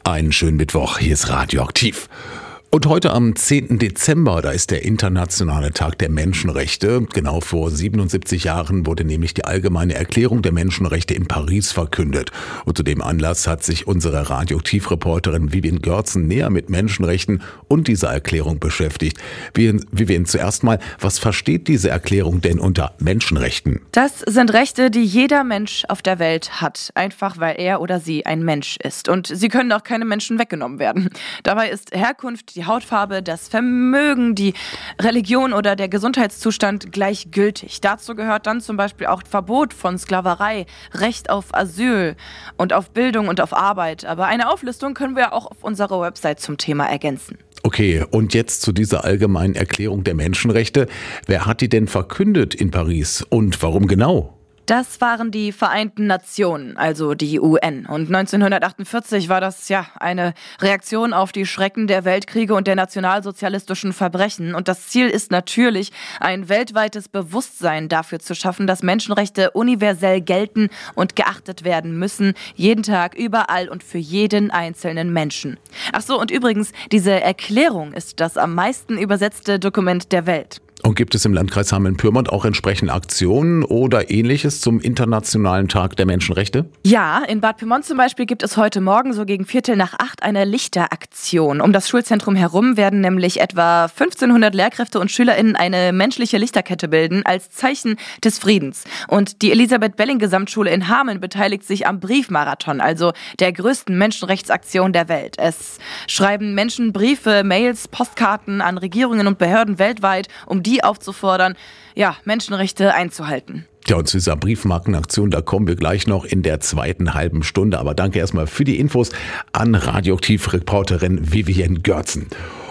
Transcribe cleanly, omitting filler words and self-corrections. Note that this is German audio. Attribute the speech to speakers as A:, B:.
A: Einen schönen Mittwoch, hier ist Radioaktiv. Und heute am 10. Dezember, da ist der internationale Tag der Menschenrechte. Genau vor 77 Jahren wurde nämlich die Allgemeine Erklärung der Menschenrechte in Paris verkündet. Und zu dem Anlass hat sich unsere Radioaktiv-Reporterin Vivian Görzen näher mit Menschenrechten und dieser Erklärung beschäftigt. Vivian, zuerst mal, was versteht diese Erklärung denn unter Menschenrechten?
B: Das sind Rechte, die jeder Mensch auf der Welt hat, einfach weil er oder sie ein Mensch ist. Und sie können auch keinem Menschen weggenommen werden. Dabei ist Herkunft, die Hautfarbe, das Vermögen, die Religion oder der Gesundheitszustand gleichgültig. Dazu gehört dann zum Beispiel auch Verbot von Sklaverei, Recht auf Asyl und auf Bildung und auf Arbeit. Aber eine Auflistung können wir auch auf unserer Website zum Thema ergänzen.
A: Okay, und jetzt zu dieser allgemeinen Erklärung der Menschenrechte. Wer hat die denn verkündet in Paris und warum genau?
B: Das waren die Vereinten Nationen, also die UN. Und 1948 war das eine Reaktion auf die Schrecken der Weltkriege und der nationalsozialistischen Verbrechen. Und das Ziel ist natürlich, ein weltweites Bewusstsein dafür zu schaffen, dass Menschenrechte universell gelten und geachtet werden müssen. Jeden Tag, überall und für jeden einzelnen Menschen. Ach so, und übrigens, diese Erklärung ist das am meisten übersetzte Dokument der Welt.
A: Und gibt es im Landkreis Hameln-Pyrmont auch entsprechende Aktionen oder Ähnliches zum Internationalen Tag der Menschenrechte?
B: Ja, in Bad Pyrmont zum Beispiel gibt es heute Morgen so gegen 7:45 eine Lichteraktion. Um das Schulzentrum herum werden nämlich etwa 1500 Lehrkräfte und SchülerInnen eine menschliche Lichterkette bilden als Zeichen des Friedens. Und die Elisabeth-Belling-Gesamtschule in Hameln beteiligt sich am Briefmarathon, also der größten Menschenrechtsaktion der Welt. Es schreiben Menschen Briefe, Mails, Postkarten an Regierungen und Behörden weltweit, um die aufzufordern, Menschenrechte einzuhalten.
A: Ja, und zu dieser Briefmarkenaktion, da kommen wir gleich noch in der zweiten halben Stunde. Aber danke erstmal für die Infos an Radioaktiv-Reporterin Vivian Görzen.